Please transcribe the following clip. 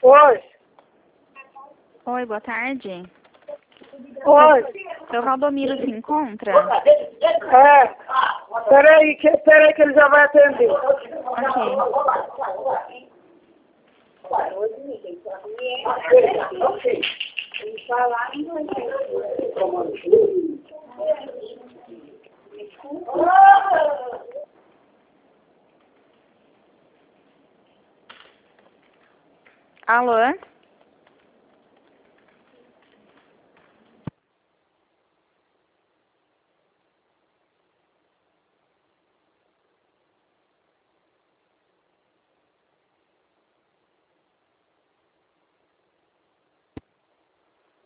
Oi. Oi, boa tarde. Oi. Seu Valdomiro se encontra? É. Peraí que ele já vai atender. Ok. Alô?